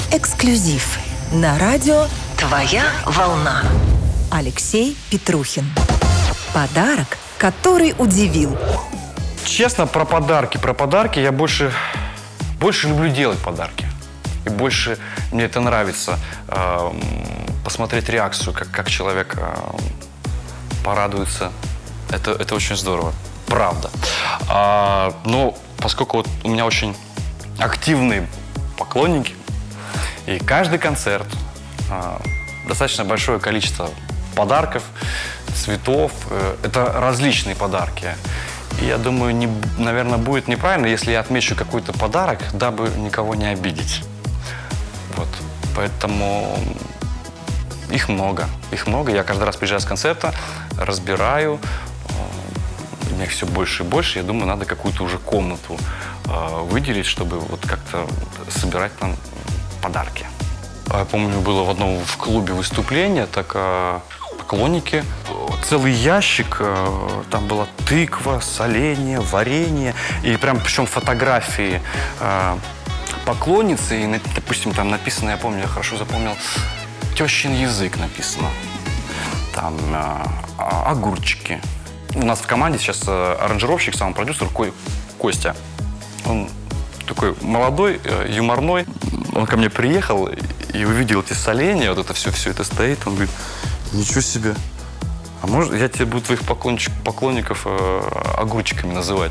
Эксклюзив на радио «Твоя волна». Алексей Петрухин. Подарок, который удивил. Честно, про подарки я больше люблю делать подарки. И больше мне это нравится, посмотреть реакцию, как человек порадуется. Это очень здорово, правда. Но поскольку вот у меня очень активные поклонники, и каждый концерт достаточно большое количество подарков, цветов, это различные подарки. И я думаю, наверное, будет неправильно, если я отмечу какой-то подарок, дабы никого не обидеть. Вот. Поэтому их много. Я каждый раз приезжаю с концерта, разбираю. У меня их все больше и больше. Я думаю, надо какую-то уже комнату выделить, чтобы вот как-то собирать там подарки. Я помню, было в одном в клубе выступление, так поклонники, целый ящик, там была тыква, соленье, варенье, и прям причем фотографии поклонницы, и, допустим, там написано, я помню, я хорошо запомнил, тещин язык написано, там огурчики. У нас в команде сейчас аранжировщик, сам продюсер Костя. Он такой молодой, юморной. Он ко мне приехал и увидел эти соленья, вот это все это стоит. Он говорит, ничего себе. А может, я тебе буду твоих поклонников огурчиками называть?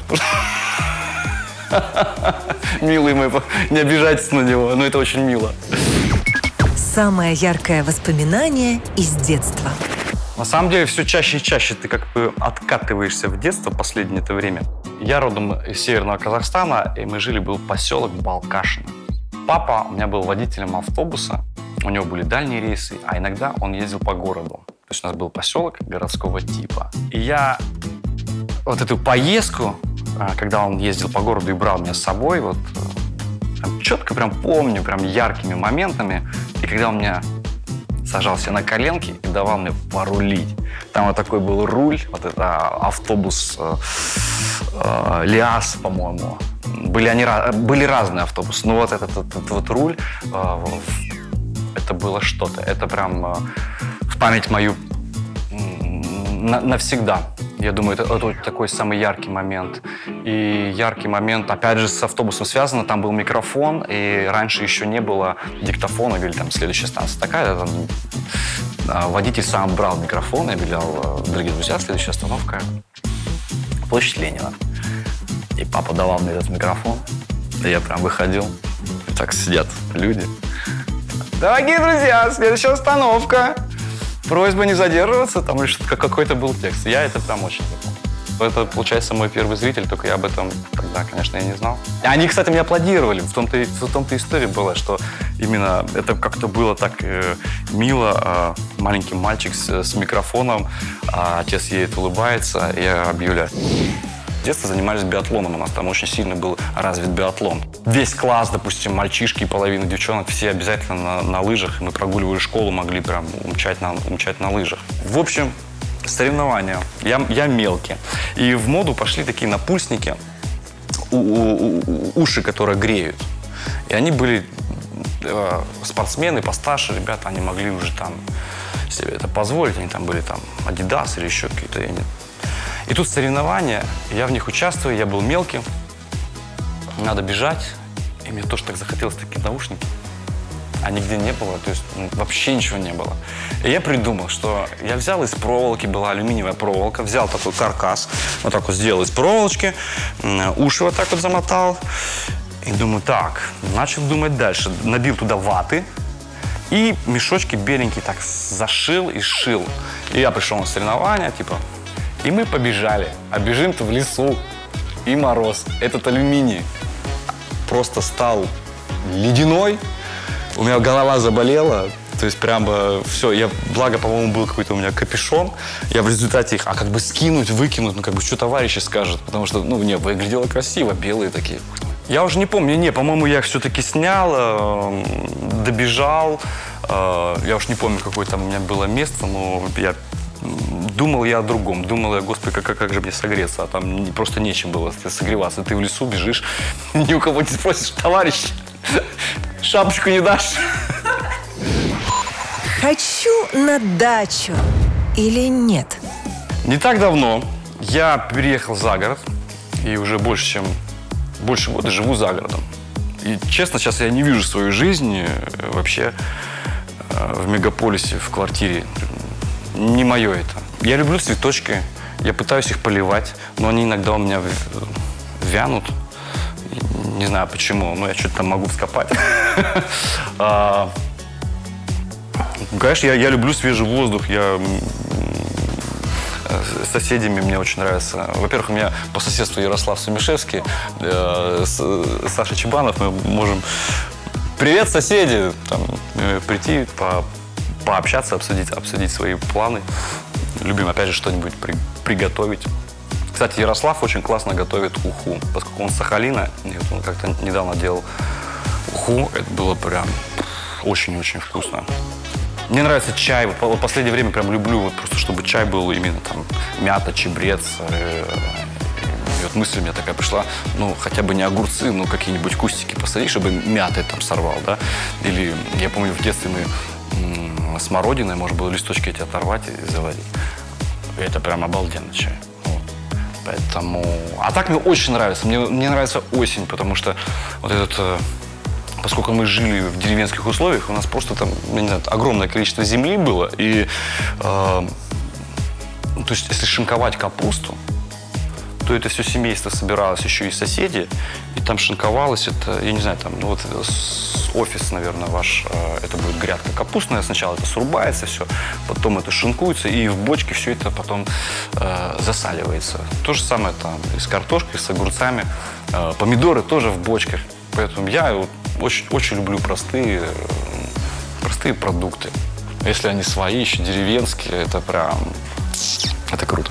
Милый мой, не обижайтесь на него, но это очень мило. Самое яркое воспоминание из детства. На самом деле, все чаще и чаще ты как бы откатываешься в детство в последнее это время. Я родом из Северного Казахстана, и был поселок Балкашино. Папа у меня был водителем автобуса, у него были дальние рейсы, а иногда он ездил по городу. То есть у нас был поселок городского типа. И я вот эту поездку, когда он ездил по городу и брал меня с собой, вот четко прям помню, прям яркими моментами. И когда он меня сажался на коленки и давал мне порулить. Там вот такой был руль, вот это автобус Лиас, по-моему. Были разные автобусы, но вот этот вот руль, это было что-то. Это прям в память мою навсегда. Я думаю, это такой самый яркий момент. И яркий момент, опять же, с автобусом связано. Там был микрофон, и раньше еще не было диктофона. Или там следующая станция такая. Там, водитель сам брал микрофон и объявлял, дорогие друзья, следующая остановка — площадь Ленина. И папа давал мне этот микрофон. И я прям выходил. И так сидят люди. Дорогие друзья, следующая остановка. Просьба не задерживаться, там или что-то, какой-то был текст. Я это прям очень запомнил. Это, получается, мой первый зритель, только я об этом тогда, конечно, я не знал. И они, кстати, мне аплодировали. В том-то история была, что именно это как-то было так мило. Маленький мальчик с микрофоном, отец едет, улыбается, и я объявляю. В детстве занимались биатлоном, у нас там очень сильно был развит биатлон. Весь класс, допустим, мальчишки и половина девчонок, все обязательно на лыжах. Мы прогуливали школу, могли прям умчать на лыжах. В общем, соревнования. Я мелкий. И в моду пошли такие напульсники, уши, которые греют. И они были спортсмены постарше, ребята, они могли уже там себе это позволить. Они там были там Adidas или еще какие-то. И тут соревнования, я в них участвую, я был мелким, надо бежать, и мне тоже так захотелось такие наушники, а нигде не было, то есть вообще ничего не было. И я придумал, что я взял из проволоки, была алюминиевая проволока, взял такой каркас, вот так вот сделал из проволочки, уши вот так вот замотал, и думаю, так, начал думать дальше, набил туда ваты, и мешочки беленькие так зашил и сшил. И я пришел на соревнования, типа. И мы побежали. А бежим-то в лесу. И мороз. Этот алюминий просто стал ледяной. У меня голова заболела. То есть прямо все. Благо, по-моему, был какой-то у меня капюшон. Я в результате их, как бы скинуть, выкинуть, что товарищи скажут. Потому что, выглядело красиво. Белые такие. Я уже не помню. По-моему, я их все-таки снял, добежал. Я уж не помню, какое там у меня было место, но думал я о другом. Думал я, господи, как же мне согреться, а там просто нечем было согреваться. Ты в лесу бежишь, ни у кого не спросишь, товарищ, Шапочку не дашь? Хочу на дачу или нет? Не так давно я переехал за город. И уже больше года живу за городом. И, честно, сейчас я не вижу свою жизнь вообще в мегаполисе, в квартире. Не мое это. Я люблю цветочки, я пытаюсь их поливать, но они иногда у меня вянут. Не знаю почему, но я что-то там могу вскопать. Конечно, я люблю свежий воздух, с соседями мне очень нравится. Во-первых, у меня по соседству Ярослав Сумишевский, Саша Чебанов. Мы можем... Привет, соседи! Там, прийти, пообщаться, обсудить свои планы. Любим, опять же, что-нибудь приготовить. Кстати, Ярослав очень классно готовит уху, поскольку он с Сахалина. И вот он как-то недавно делал уху. Это было прям очень-очень вкусно. Мне нравится чай. Вот в последнее время прям люблю, вот просто чтобы чай был именно там мята, чабрец. И вот мысль у меня такая пришла, ну, хотя бы не огурцы, но какие-нибудь кустики посадить, чтобы мяты там сорвал, да. Или, я помню, в детстве мы смородиной, можно было листочки эти оторвать и заварить. И это прям обалденный чай. Вот. Поэтому... А так мне очень нравится. Мне нравится осень, потому что вот этот... Поскольку мы жили в деревенских условиях, у нас просто там, я не знаю, огромное количество земли было. И, то есть, если шинковать капусту, то это все семейство собиралось, еще и соседи, и там шинковалось это, я не знаю, там, ну вот офис, наверное, ваш, это будет грядка капустная. Сначала это срубается все, потом это шинкуется, и в бочке все это потом засаливается. То же самое там и с картошкой, с огурцами. Помидоры тоже в бочках. Поэтому я очень люблю простые продукты. Если они свои, еще деревенские, это прям... Это круто.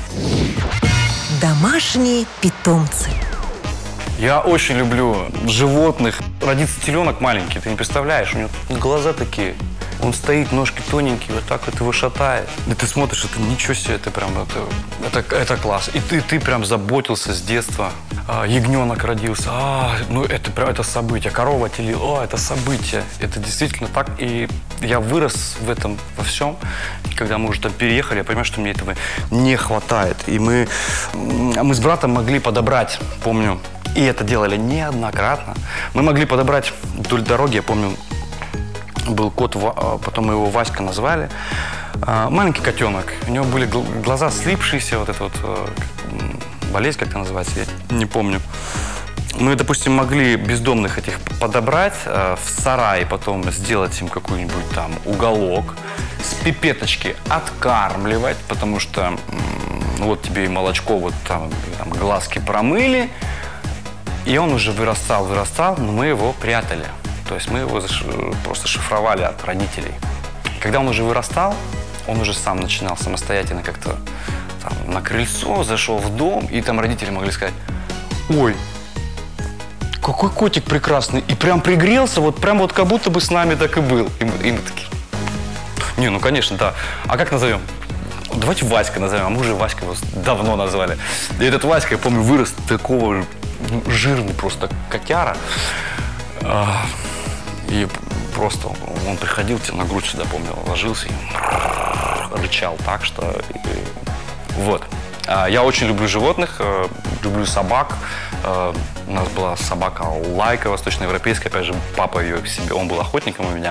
Домашние питомцы. Я очень люблю животных. Родится теленок маленький, ты не представляешь, у него глаза такие. Он стоит, ножки тоненькие, вот так вот его шатает. И ты смотришь, это ничего себе, это прям, это класс. И ты прям заботился с детства. Ягненок родился, ну это прям, это событие. Корова телила, это событие. Это действительно так. И я вырос в этом во всем. И когда мы уже там переехали, я понимаю, что мне этого не хватает. И мы с братом могли подобрать, помню, и это делали неоднократно. Мы могли подобрать вдоль дороги, я помню, был кот, потом мы его Васька назвали. Маленький котенок. У него были глаза слипшиеся, вот эта вот болезнь, как это называется, я не помню. Мы, допустим, могли бездомных этих подобрать в сарай, потом сделать им какой-нибудь там уголок, с пипеточки откармливать, потому что вот тебе и молочко, вот там глазки промыли, и он уже вырастал, но мы его прятали. То есть мы его просто шифровали от родителей. Когда он уже вырастал, он уже сам начинал самостоятельно как-то там на крыльцо, зашел в дом, и там родители могли сказать: ой, какой котик прекрасный, и прям пригрелся, вот прям вот как будто бы с нами так и был. И мы такие: не, ну конечно, да. А как назовем? Давайте Васька назовем, а мы уже Васька его давно назвали. И этот Васька, я помню, вырос такого жирный просто котяра. И просто он приходил, тебе на грудь сюда, помню, ложился и рычал так, что... Вот. Я очень люблю животных, люблю собак. У нас была собака Лайка, восточноевропейская. Опять же, папа ее к себе, он был охотником у меня.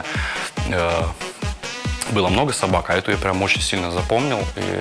Было много собак, а эту я прям очень сильно запомнил. И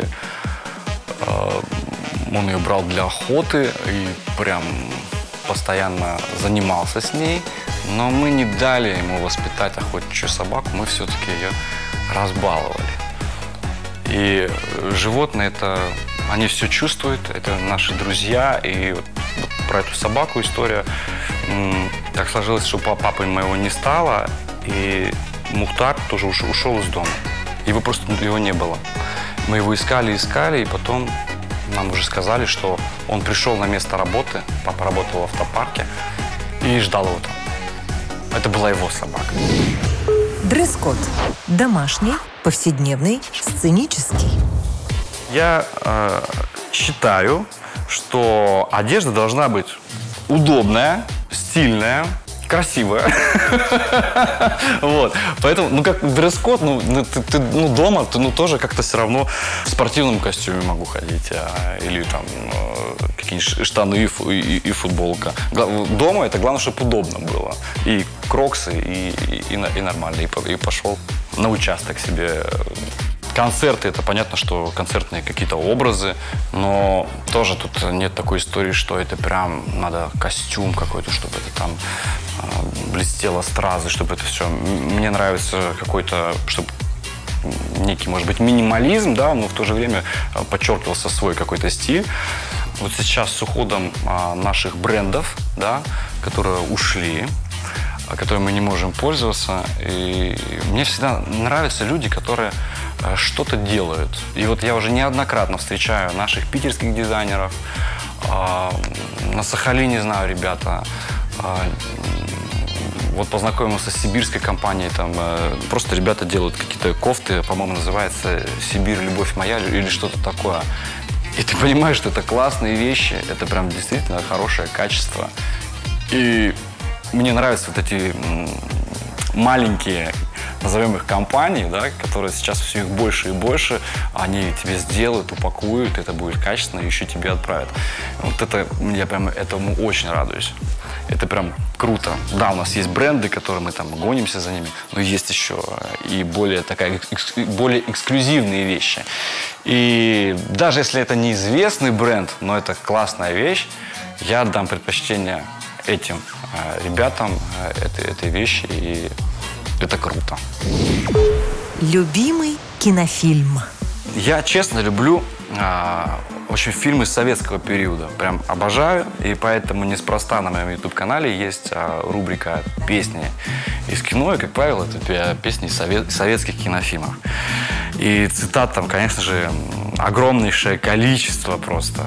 он ее брал для охоты и прям постоянно занимался с ней. Но мы не дали ему воспитать охотничью собаку, мы все-таки ее разбаловали. И животные, они все чувствуют, это наши друзья. И вот про эту собаку история. Так сложилось, что папы моего не стало, и Мухтар тоже ушел из дома. Его не было. Мы его искали, и потом нам уже сказали, что он пришел на место работы, папа работал в автопарке, и ждал его там. Это была его собака. Дресс-код. Домашний, повседневный, сценический. Я считаю, что одежда должна быть удобная, стильная, красивая. Вот. Поэтому, ну, как дресс-код, ты дома, ты, тоже как-то все равно в спортивном костюме могу ходить. Или там какие-нибудь штаны и футболка. Дома это главное, чтобы удобно было. И кроксы, и нормально. И пошел на участок себе. Концерты, это понятно, что концертные какие-то образы, но тоже тут нет такой истории, что это прям надо костюм какой-то, чтобы это там блестело стразы, чтобы это все. Мне нравится какой-то, чтобы некий, может быть, минимализм, да, но в то же время подчеркивался свой какой-то стиль. Вот сейчас с уходом наших брендов, да, которые ушли, которыми мы не можем пользоваться. И мне всегда нравятся люди, которые что-то делают. И вот я уже неоднократно встречаю наших питерских дизайнеров. На Сахалине знаю ребята. Вот познакомился с сибирской компанией. Там просто ребята делают какие-то кофты, по-моему, называется «Сибирь, любовь моя» или что-то такое. И ты понимаешь, что это классные вещи. Это прям действительно хорошее качество. И мне нравятся вот эти маленькие, назовем их, компании, да, которые сейчас все их больше и больше, они тебе сделают, упакуют, это будет качественно, и еще тебе отправят. Вот это, я прям этому очень радуюсь. Это прям круто. Да, у нас есть бренды, которые мы там гонимся за ними, но есть еще и более эксклюзивные вещи. И даже если это неизвестный бренд, но это классная вещь, я отдам предпочтение этим ребятам, этой вещи, и это круто. Любимый кинофильм? Я, честно, люблю очень фильмы советского периода. Прям обожаю, и поэтому неспроста на моем YouTube-канале есть рубрика «Песни из кино», и, как правило, это песни из советских кинофильмов. И цитат там, конечно же, огромнейшее количество просто.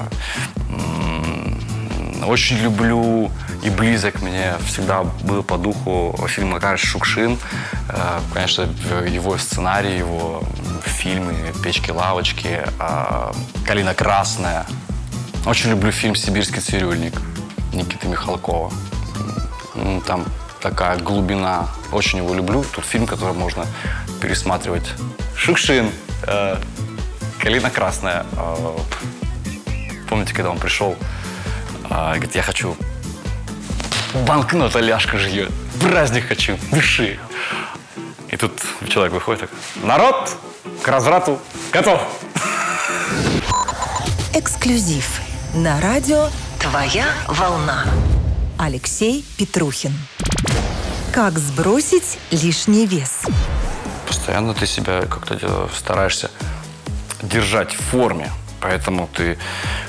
Очень люблю и близок мне всегда был по духу фильм «Макар Шукшин». Конечно, его сценарий, его фильмы «Печки-лавочки», «Калина красная». Очень люблю фильм «Сибирский цирюльник» Никиты Михалкова. Там такая глубина. Очень его люблю. Тут фильм, который можно пересматривать. Шукшин, «Калина красная». Помните, когда он пришел? Говорит, я хочу банкнота, ляжка жует. Праздник хочу, души. И тут человек выходит так: народ к разврату готов. Эксклюзив на радио «Твоя волна». Алексей Петрухин. Как сбросить лишний вес? Постоянно ты себя как-то стараешься держать в форме. Поэтому ты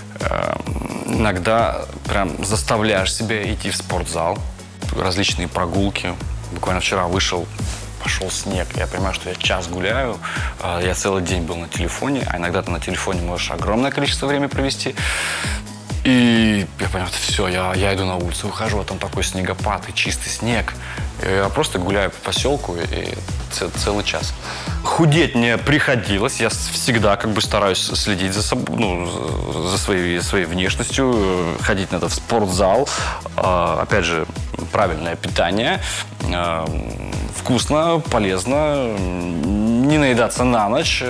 иногда прям заставляешь себя идти в спортзал, различные прогулки. Буквально вчера вышел, пошел снег. Я понимаю, что я час гуляю, я целый день был на телефоне, а иногда ты на телефоне можешь огромное количество времени провести. И я понял, все, я иду на улицу, выхожу, а там такой снегопад и чистый снег. Я просто гуляю по поселку и целый час. Худеть мне приходилось. Я всегда как бы стараюсь следить за собой, за своей внешностью. Ходить надо в спортзал. Опять же, правильное питание. Вкусно, полезно. Не наедаться на ночь.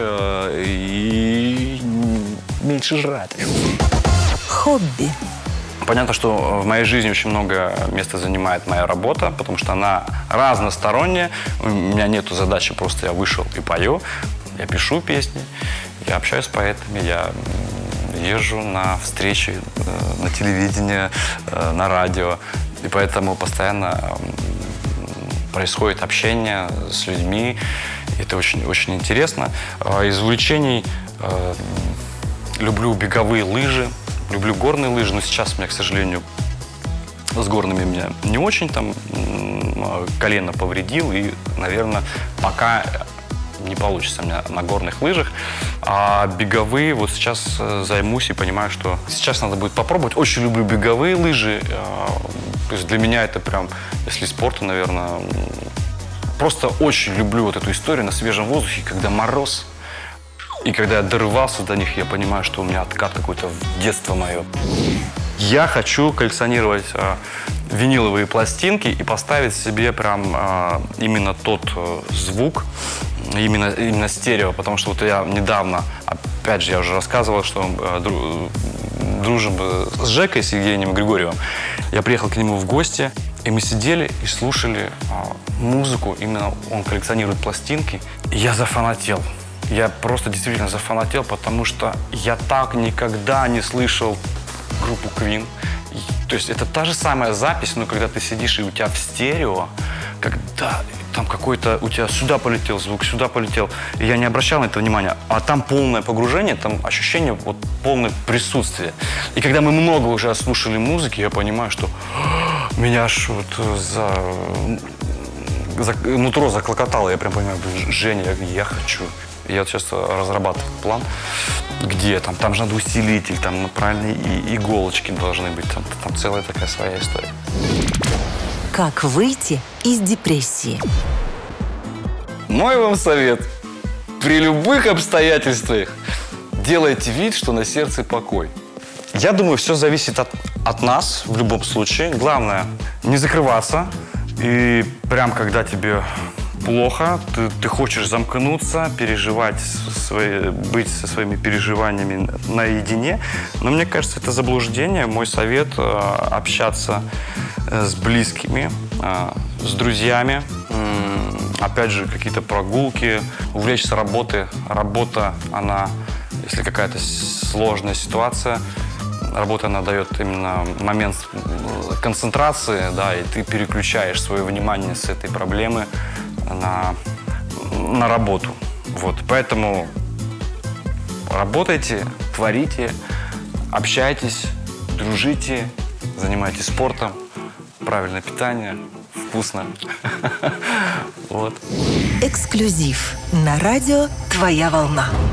И меньше жрать. Хобби. Понятно, что в моей жизни очень много места занимает моя работа, потому что она разносторонняя. У меня нету задачи просто я вышел и пою. Я пишу песни, я общаюсь с поэтами, я езжу на встречи, на телевидение, на радио. И поэтому постоянно происходит общение с людьми. Это очень, очень интересно. Из увлечений люблю беговые лыжи. Люблю горные лыжи, но сейчас у меня, к сожалению, с горными меня не очень, там колено повредил, и, наверное, пока не получится у меня на горных лыжах. А беговые вот сейчас займусь и понимаю, что сейчас надо будет попробовать. Очень люблю беговые лыжи. То есть для меня это прям, если спорт, наверное, просто очень люблю вот эту историю на свежем воздухе, когда мороз. И когда я дорывался до них, я понимаю, что у меня откат какой-то в детство мое. Я хочу коллекционировать виниловые пластинки и поставить себе прям именно тот звук, именно стерео, потому что вот я недавно, опять же, я уже рассказывал, что дружим с Жекой, с Евгением Григорьевым. Я приехал к нему в гости, и мы сидели и слушали музыку, именно он коллекционирует пластинки, и я зафанател. Я просто действительно зафанател, потому что я так никогда не слышал группу Queen. То есть это та же самая запись, но когда ты сидишь и у тебя в стерео, когда там какой-то у тебя сюда полетел звук, сюда полетел, и я не обращал на это внимания, а там полное погружение, там ощущение вот полное присутствие. И когда мы много уже слушали музыки, я понимаю, что меня аж вот нутро заклокотало, я прям понимаю, Женя, я хочу. Я вот сейчас разрабатываю план, где там же надо усилитель, там правильные иголочки должны быть, там целая такая своя история. Как выйти из депрессии? Мой вам совет. При любых обстоятельствах делайте вид, что на сердце покой. Я думаю, все зависит от нас в любом случае. Главное, не закрываться. И прям когда тебе плохо, ты хочешь замкнуться, переживать, быть со своими переживаниями наедине. Но мне кажется, это заблуждение. Мой совет – общаться с близкими, с друзьями. Опять же, какие-то прогулки, увлечься работой. Работа, она, если какая-то сложная ситуация, работа, она дает именно момент концентрации, да, и ты переключаешь свое внимание с этой проблемы на работу. Вот. Поэтому работайте, творите, общайтесь, дружите, занимайтесь спортом, правильное питание, вкусно. Вот. Эксклюзив на радио «Твоя волна».